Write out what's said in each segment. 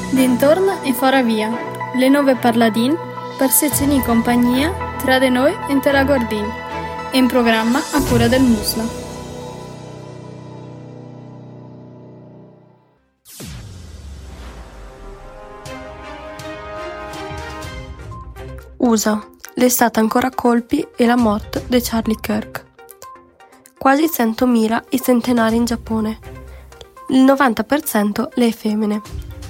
Dintorno e fora via, le nuove parladin, per se ce n'è compagnia, tra di noi e te la guardin, e in programma a cura del Musla. USA, l'estate ancora a colpi e la morte di Charlie Kirk. Quasi 100.000 i centenari in Giappone, il 90% le femmine.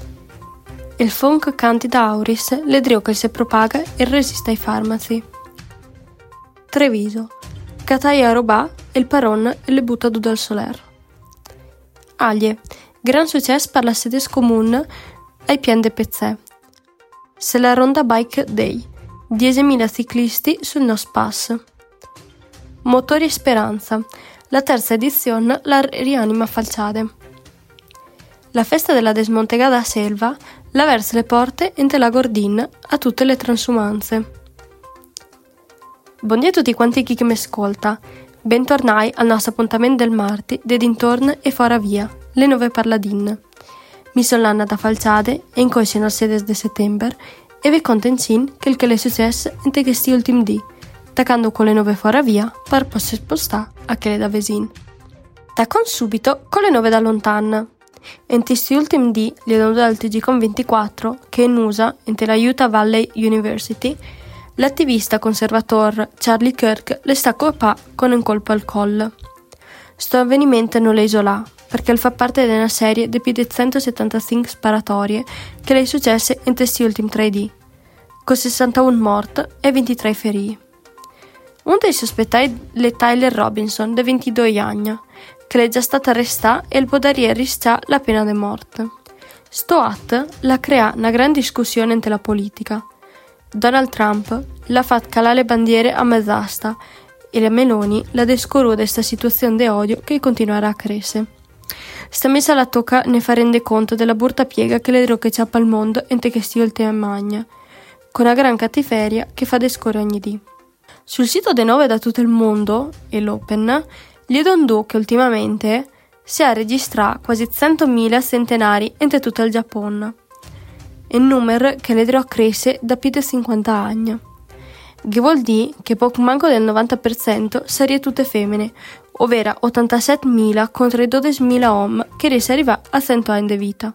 Il funk Candida auris ledrio che si propaga e resiste ai farmaci. Treviso, Cataia Robà e il Paron e le butta dal soler. Aglie, gran successo per la sede comune ai pian de Pezzè. Se la Ronda Bike Day, 10.000 ciclisti sul Nos Pass. Motori e Speranza, la terza edizione la rianima Falciade. La festa della Desmontegada Selva la versa le porte ente la Gordin a tutte le transumanze. Buondì a tutti quanti chi mi ascolta, bentornai al nostro appuntamento del martedì de dintorno e fora via, le nuove parladin. Mi sono l'Anna da Falciade e in coincino al 16 di settembre e vi contencin che il che le è successo in questi ultimi dì, taccando con le nuove fora via per poter spostare a quelle da vesin. Taccon subito con le nuove da lontana. In questi ultimi dì, gli ho dato al TGCon 24 che in USA, in la Utah Valley University, l'attivista conservatore Charlie Kirk le sta colpa con un colpo al collo. Sto avvenimento non le isola, perché fa parte di una serie di più di 175 sparatorie che le è successe in questi ultimi 3 dì, con 61 morti e 23 feriti. Uno dei sospettati è Tyler Robinson, di 22 anni, che è già stata arrestata e il podarie rischiare la pena di morte. Sto atto la crea una gran discussione entre la politica. Donald Trump l'ha fatto calare le bandiere a mezz'asta e la Meloni la descorù da questa situazione di odio che continuerà a crescere. Sta messa alla tocca ne fa rende conto della brutta piega che le droghe ciappa al mondo ente questi ultimi magna, con una gran cattiveria che fa descorrere ogni dì. Sul sito de nove da tutto il mondo, e l'Open, gli dondù che ultimamente si è registrato quasi 100.000 centenari in tutto il Giappone, un numero che le droghe cresce da più di 50 anni. Che vuol dire che poco manco del 90% sarebbero tutte femmine, ovvero 87.000 contro i 12.000 uomini che riesce arrivare a 100 anni di vita.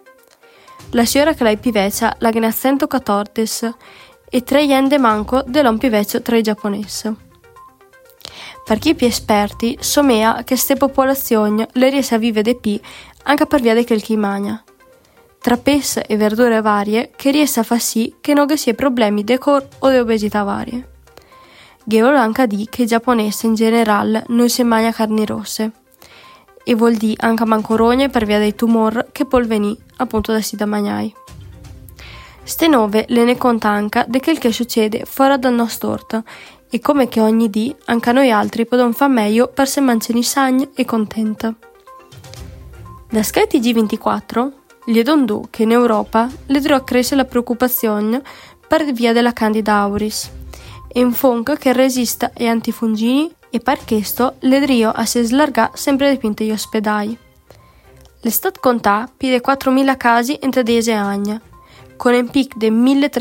La signora che l'ha piveccia la gana 114 e 3 anni de manco dell'uomo piveccio tra i giapponesi. Per chi più esperti, somea che queste popolazioni le riesce a vivere di più anche per via di quel che mangia. Tra pesce e verdure varie che riesce a far sì che non sia problemi di cor o di obesità varie. Vuol anche dire che i giapponesi in generale non si mangia carni rosse e vuol dire anche manco rogne per via dei tumori che può venire appunto da si da mangiare. Ste nove le ne conta anche di quel che succede fuori dal nostro orto e come che ogni dì anche a noi altri possiamo fare meglio per se mangiare sani e contenta. Da Sky TG24 gli dondù che in Europa le droghe cresce la preoccupazione per via della Candida auris e un funk che resista ai antifungini e per questo le drio a si slarga sempre di più negli ospedali. L'estate conta più di 4.000 casi entro 10 anni, con un pic di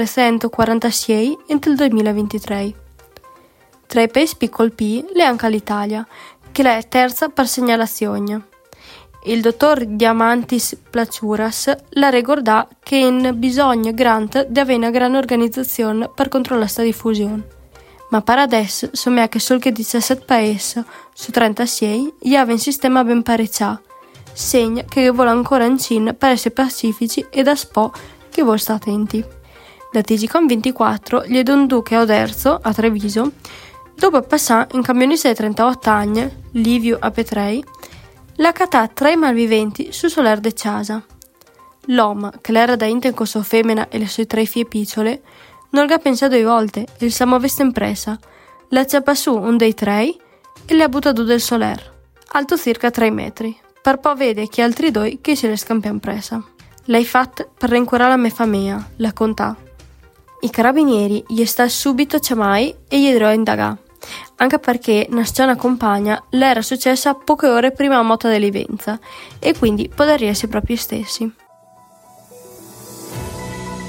1.346 entro il 2023. Tra i paesi più colpiti le anche l'Italia, che è terza per segnalazione. Il dottor Diamantis Placiuras la ricordà che in bisogno grande di avere una gran organizzazione per controllare questa diffusione. Ma per adesso sembra che solo che 17 paesi su 36 gli aveva un sistema ben parecchiato, segna che vuole ancora in Cina per essere pacifici e da spo che vuole stare attenti. Da TGCon 24 gli dondù che a Oderzo, a Treviso, dopo passare in camionista di 38 anni, Livio a Petrei, la catà 3 malviventi su soler de casa. L'uomo, che l'era da inte con sua femmina e le sue 3 figlie piccole, non l'ha pensato 2 volte e il s'ha veste impresa. La ciappa su un dei 3 e le ha buttato del soler, alto circa 3 metri, per poi vedere che altri 2 che se le scampiano presa. L'hai fatto per rincuorare la mia famiglia, la contà. I carabinieri gli sta subito chiamai e gli dirò a indagare, anche perché una scena compagna le era successa poche ore prima a moto dell'evento e quindi può darsi proprio stessi.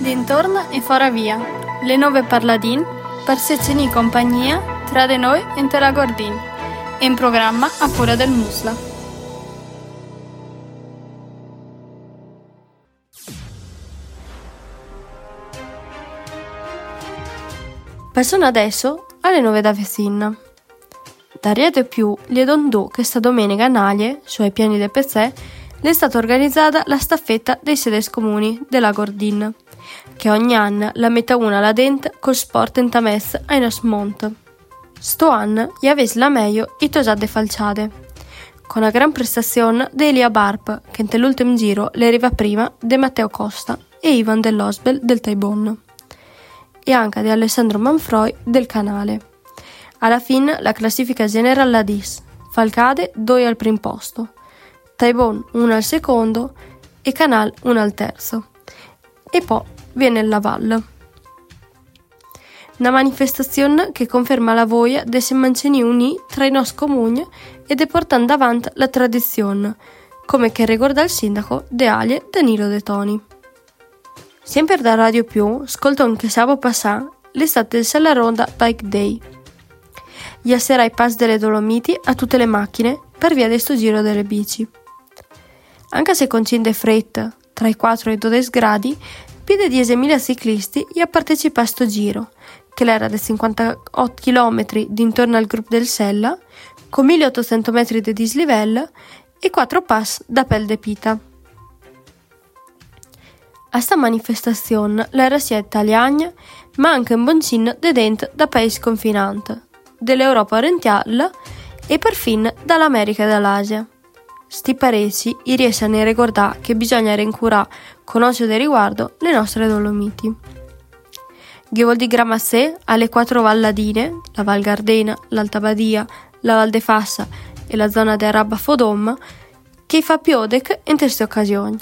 Dintorno e fora via, le nuove parladin per se c'è compagnia tra di noi e te la Gordin, in programma a cura del Musla. Passano adesso alle 9 da Vesina. Da Rete Più gli dondò che sta domenica a Naglie, suoi piani de PC, le è stata organizzata la staffetta dei sedes comuni della Gordin, che ogni anno la mette una alla dente col sport in tames a Inosmont. Sto anno gli avesse la meglio i tosate falciate, con una gran prestazione di Elia Barp, che nell'ultimo giro le arriva prima di Matteo Costa e Ivan dell'Osbel del Taibon, e anche di Alessandro Manfroi del Canale. Alla fine la classifica generale la dis: Falcade 2 al primo posto, Taibon 1 al secondo e Canal 1 al terzo. E poi viene la Valle. Una manifestazione che conferma la voglia di se mantenere uni tra i nostri comuni e di portare avanti la tradizione, come che ricorda il sindaco de Alie Danilo De Toni. Sempre da Radio Più, ascoltò che sabato passato l'estate del Sella Ronda Bike Day. Gli asserai i pass delle Dolomiti a tutte le macchine per via di sto giro delle bici. Anche se concinde fretta, tra i 4 e i 12 gradi, più di 10.000 ciclisti gli partecipa a sto giro, che l'era di 58 km d'intorno al gruppo del Sella, con 1.800 metri di dislivello e 4 pass da Pel de Pita. A sta manifestazione l'era sia italiana, ma anche un boncino de dente da paesi confinanti, dell'Europa orientale e perfino dall'America e dall'Asia. Sti paresi i riescono a ricordare che bisogna rincurare con occhio di riguardo le nostre Dolomiti. Ghevol di Gramassè alle 4 valladine, la Val Gardena, l'Alta Badia, la Val de Fassa e la zona di Araba Fodom, che fa piodec in queste occasioni.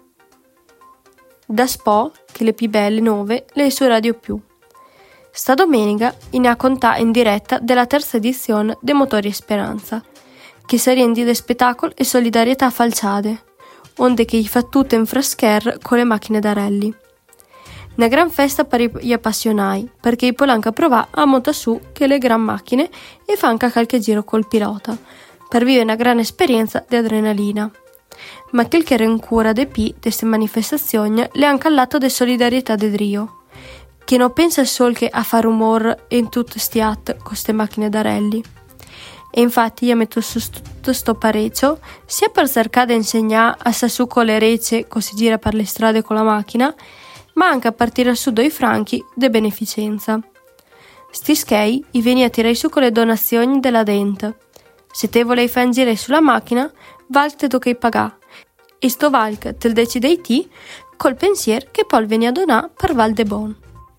Da Spo, che le più belle 9, le su Radio Più. Sta domenica in a contà in diretta della terza edizione de Motori e Speranza, che si rende di spettacolo e solidarietà falciade, onde che gli fa tutto in frascher con le macchine da rally. Una gran festa per gli appassionati, perché può anche provare a montare su che le gran macchine e fa anche qualche giro col pilota, per vivere una gran esperienza di adrenalina. Ma quel che rincura de P di queste manifestazioni le anche al lato di solidarietà de Drio, che non pensa solo che a fare rumore in tutti sti atti con queste macchine da rally. E infatti io metto su tutto sto parecchio sia per cercare di insegnare a su con le rece che si gira per le strade con la macchina, ma anche a partire su doi franchi de beneficenza. Sti schei i veni a tirare su con le donazioni della dente. Se te volei fare un giro sulla macchina, val te tocca pagare. E sto valc te decidei ti col pensier che poi veni a donare per Val de Bon.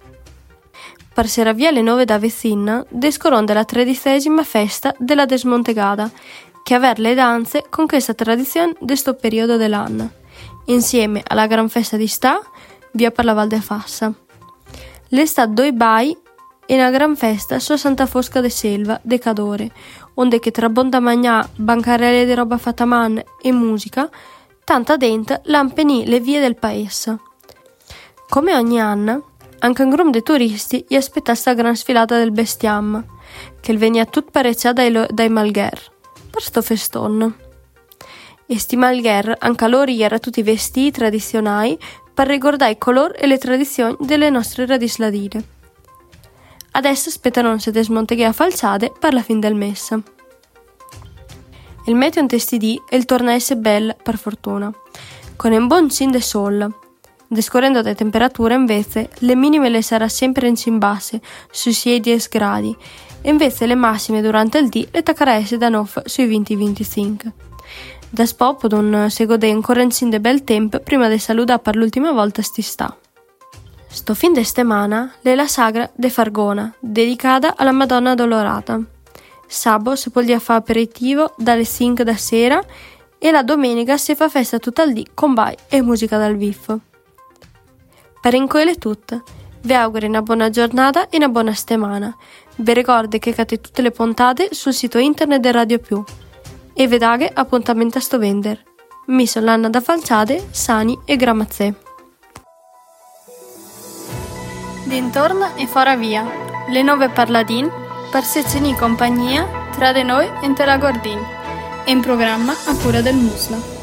Per sera via alle 9 da Vesina descoronda la 13ª festa della Desmontegada, che aver le danze con questa tradizione di sto periodo dell'anno, insieme alla gran festa di sta, via per la Val de Fassa. Le sta due bai e una gran festa su Santa Fosca de Selva, de Cadore, onde che tra bonda magnà, bancarelle di roba fatta a man e musica, tanta dente lampenì le vie del paese. Come ogni anno, anche un gruppo di turisti gli aspetta sta gran sfilata del bestiam, che venia tut parecchia dai Malgher, per sto feston. E sti Malgher, anche loro era tutti vestiti tradizionali per ricordare i colori e le tradizioni delle nostre radici ladine. Adesso aspettano se desmonteghe falciade per la fin del mese. Il meteo in testidì e il torna a essere bel per fortuna, con un buon cin de sol. Descorrendo le temperature invece, le minime le sarà sempre in basse, sui 6-10 gradi, e invece le massime durante il dì le taccherà essere da 9 sui 20-25. Da Spo non si gode ancora in bel tempo prima di salutare per l'ultima volta st'istà. Sto fin de settimana è la sagra de Fargona, dedicata alla Madonna Dolorata. Sabato si può fare aperitivo dalle 5 da sera e la domenica si fa festa tutta il dì con bai e musica dal vivo. Per incoile tutto, vi auguro una buona giornata e una buona settimana. Vi ricordo che avete tutte le puntate sul sito internet di Radio Più. E vedaghe appuntamento a sto vender. Mi sono Anna da Falciade, Sani e Gramazzè. Dintorno e fora via, le nove parladin per se compagnia tra di noi e la Gordin, in programma a cura del Musla.